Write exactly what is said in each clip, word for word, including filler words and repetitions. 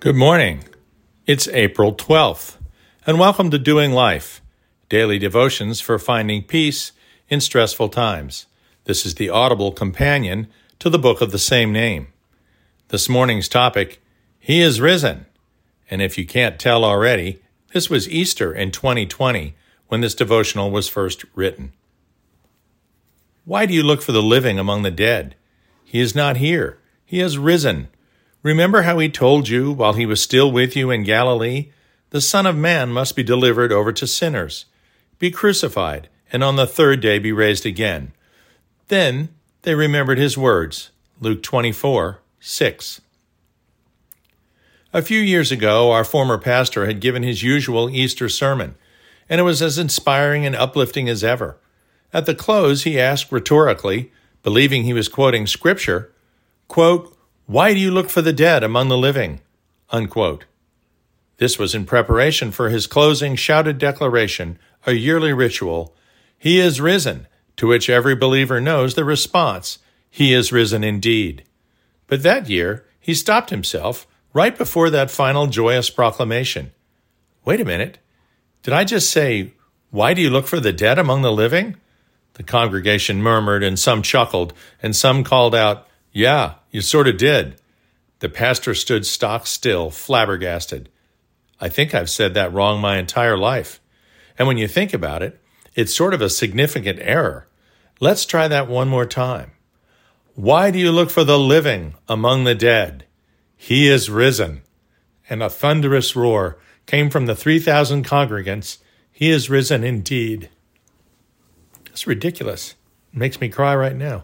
Good morning. It's April twelfth, and welcome to Doing Life, daily devotions for finding peace in stressful times. This is the audible companion to the book of the same name. This morning's topic, He is risen. And if you can't tell already, this was Easter in twenty twenty when this devotional was first written. Why do you look for the living among the dead? He is not here. He has risen. Remember how he told you while he was still with you in Galilee? The Son of Man must be delivered over to sinners, be crucified, and on the third day be raised again. Then they remembered his words, Luke twenty-four, six. A few years ago, our former pastor had given his usual Easter sermon, and it was as inspiring and uplifting as ever. At the close, he asked rhetorically, believing he was quoting Scripture, quote, "Why do you look for the dead among the living?" Unquote. This was in preparation for his closing shouted declaration, a yearly ritual, "He is risen," to which every believer knows the response, "He is risen indeed." But that year, he stopped himself right before that final joyous proclamation. Wait a minute. Did I just say, "Why do you look for the dead among the living?" The congregation murmured, and some chuckled, and some called out, "Yeah, you sort of did." The pastor stood stock still, flabbergasted. I think I've said that wrong my entire life. And when you think about it, it's sort of a significant error. Let's try that one more time. Why do you look for the living among the dead? He is risen. And a thunderous roar came from the three thousand congregants. He is risen indeed. It's ridiculous. It makes me cry right now.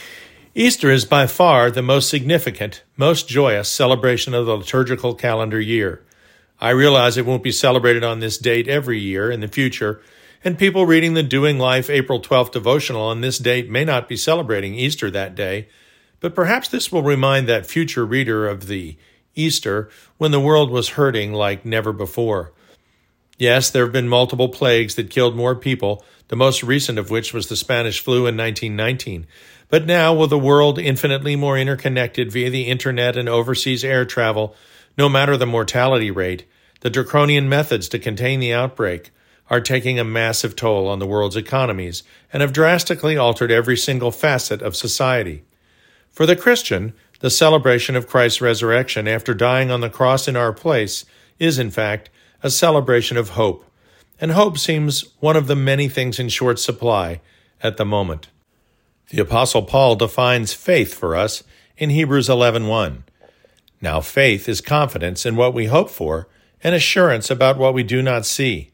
Easter is by far the most significant, most joyous celebration of the liturgical calendar year. I realize it won't be celebrated on this date every year in the future, and people reading the Doing Life April twelfth devotional on this date may not be celebrating Easter that day, but perhaps this will remind that future reader of the Easter when the world was hurting like never before. Yes, there have been multiple plagues that killed more people, the most recent of which was the Spanish flu in nineteen nineteen. But now, with a world infinitely more interconnected via the internet and overseas air travel, no matter the mortality rate, the draconian methods to contain the outbreak are taking a massive toll on the world's economies and have drastically altered every single facet of society. For the Christian, the celebration of Christ's resurrection after dying on the cross in our place is, in fact, a celebration of hope. And hope seems one of the many things in short supply at the moment. The Apostle Paul defines faith for us in Hebrews eleven one. Now faith is confidence in what we hope for and assurance about what we do not see.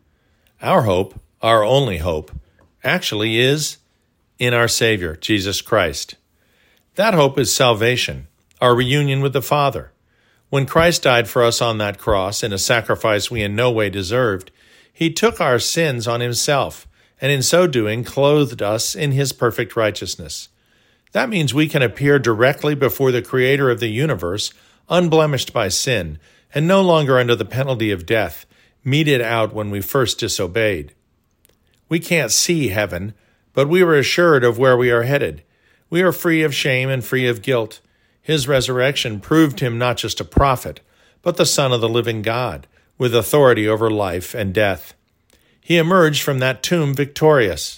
Our hope, our only hope, actually is in our Savior, Jesus Christ. That hope is salvation, our reunion with the Father. When Christ died for us on that cross in a sacrifice we in no way deserved, he took our sins on himself, and in so doing clothed us in his perfect righteousness. That means we can appear directly before the Creator of the universe, unblemished by sin, and no longer under the penalty of death, meted out when we first disobeyed. We can't see heaven, but we are assured of where we are headed. We are free of shame and free of guilt. His resurrection proved him not just a prophet, but the Son of the living God, with authority over life and death. He emerged from that tomb victorious.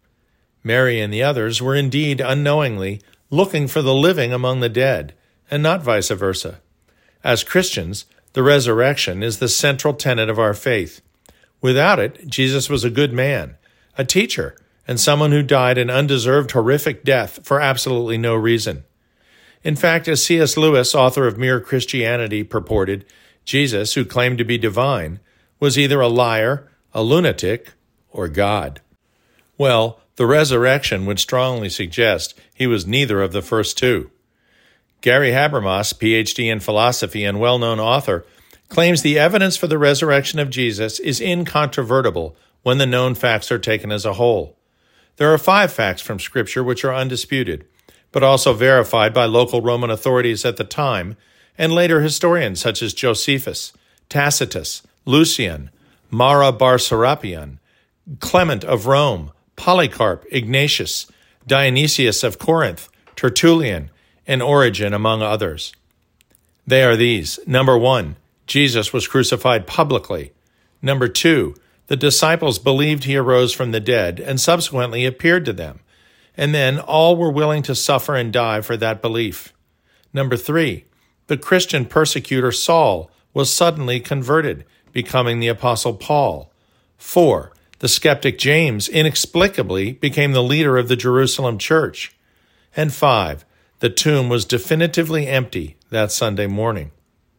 Mary and the others were indeed unknowingly looking for the living among the dead, and not vice versa. As Christians, the resurrection is the central tenet of our faith. Without it, Jesus was a good man, a teacher, and someone who died an undeserved horrific death for absolutely no reason. In fact, as C S Lewis, author of Mere Christianity, purported, Jesus, who claimed to be divine, was either a liar, a lunatic, or God. Well, the resurrection would strongly suggest he was neither of the first two. Gary Habermas, P H D in philosophy and well-known author, claims the evidence for the resurrection of Jesus is incontrovertible when the known facts are taken as a whole. There are five facts from Scripture which are undisputed, but also verified by local Roman authorities at the time and later historians such as Josephus, Tacitus, Lucian, Mara bar Serapion, Clement of Rome, Polycarp, Ignatius, Dionysius of Corinth, Tertullian, and Origen, among others. They are these. Number one, Jesus was crucified publicly. Number two, the disciples believed he arose from the dead and subsequently appeared to them. And then all were willing to suffer and die for that belief. Number three, the Christian persecutor Saul was suddenly converted, becoming the Apostle Paul. Four, the skeptic James inexplicably became the leader of the Jerusalem church. And five, the tomb was definitively empty that Sunday morning.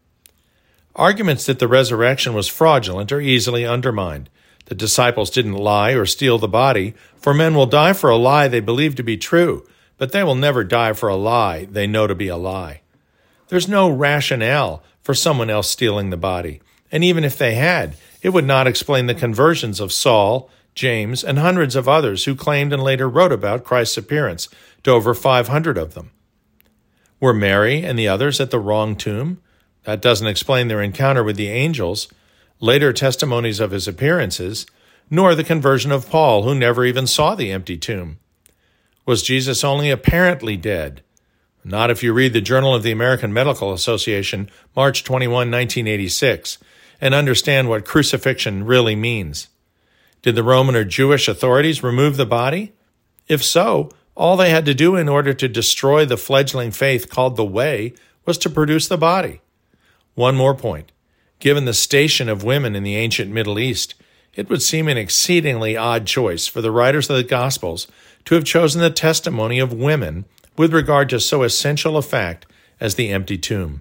Arguments that the resurrection was fraudulent are easily undermined. The disciples didn't lie or steal the body, for men will die for a lie they believe to be true, but they will never die for a lie they know to be a lie. There's no rationale for someone else stealing the body, and even if they had, it would not explain the conversions of Saul, James, and hundreds of others who claimed and later wrote about Christ's appearance to over five hundred of them. Were Mary and the others at the wrong tomb? That doesn't explain their encounter with the angels, later testimonies of his appearances, nor the conversion of Paul, who never even saw the empty tomb. Was Jesus only apparently dead? Not if you read the Journal of the American Medical Association, March twenty-first, nineteen eighty-six, and understand what crucifixion really means. Did the Roman or Jewish authorities remove the body? If so, all they had to do in order to destroy the fledgling faith called the Way was to produce the body. One more point. Given the station of women in the ancient Middle East, it would seem an exceedingly odd choice for the writers of the Gospels to have chosen the testimony of women with regard to so essential a fact as the empty tomb.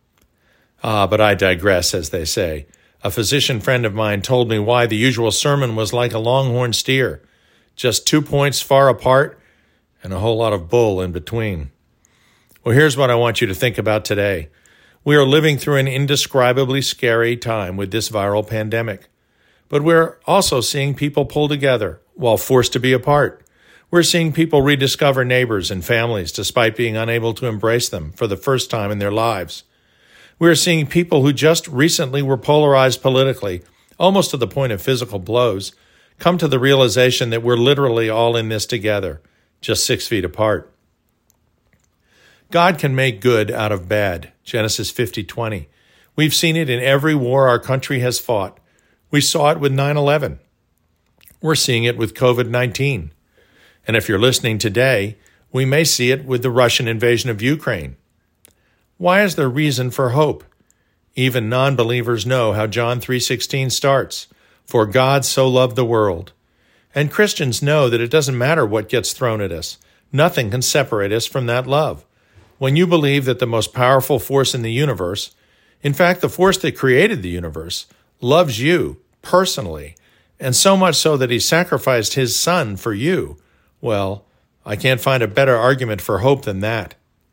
Ah, but I digress, as they say. A physician friend of mine told me why the usual sermon was like a longhorn steer, just two points far apart and a whole lot of bull in between. Well, here's what I want you to think about today. We are living through an indescribably scary time with this viral pandemic. But we're also seeing people pull together while forced to be apart. We're seeing people rediscover neighbors and families despite being unable to embrace them for the first time in their lives. We're seeing people who just recently were polarized politically, almost to the point of physical blows, come to the realization that we're literally all in this together, just six feet apart. God can make good out of bad, Genesis fifty twenty. We've seen it in every war our country has fought. We saw it with nine eleven. We're seeing it with covid nineteen. And if you're listening today, we may see it with the Russian invasion of Ukraine. Why is there reason for hope? Even non-believers know how John three sixteen starts, "For God so loved the world." And Christians know that it doesn't matter what gets thrown at us. Nothing can separate us from that love. When you believe that the most powerful force in the universe, in fact, the force that created the universe, loves you personally, and so much so that he sacrificed his son for you, well, I can't find a better argument for hope than that.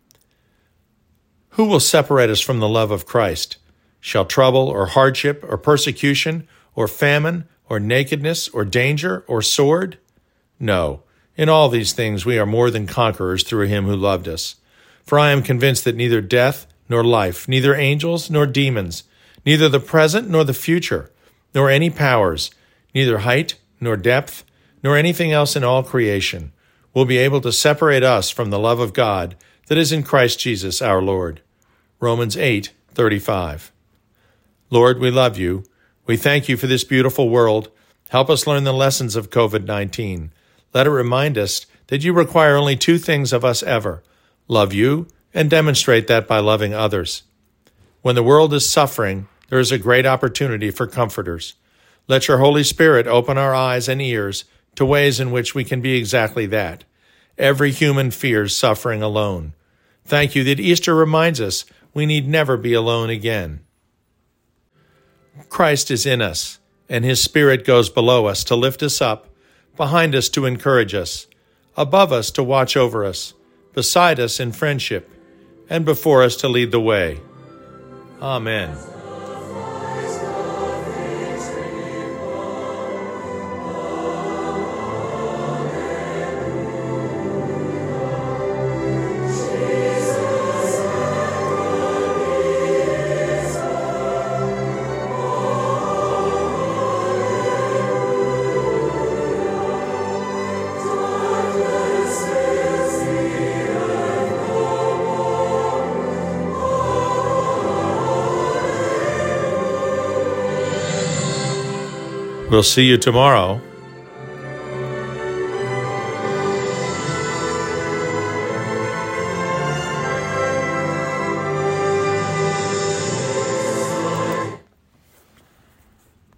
Who will separate us from the love of Christ? Shall trouble or hardship or persecution or famine or nakedness or danger or sword? No, in all these things we are more than conquerors through him who loved us. For I am convinced that neither death nor life, neither angels nor demons, neither the present nor the future, nor any powers, neither height nor depth, nor anything else in all creation, will be able to separate us from the love of God that is in Christ Jesus our Lord. Romans eight thirty-five. Lord, we love you. We thank you for this beautiful world. Help us learn the lessons of covid nineteen. Let it remind us that you require only two things of us ever: love you and demonstrate that by loving others. When the world is suffering, there is a great opportunity for comforters. Let your Holy Spirit open our eyes and ears to ways in which we can be exactly that. Every human fears suffering alone. Thank you that Easter reminds us we need never be alone again. Christ is in us, and his Spirit goes below us to lift us up, behind us to encourage us, above us to watch over us, beside us in friendship, and before us to lead the way. Amen. We'll see you tomorrow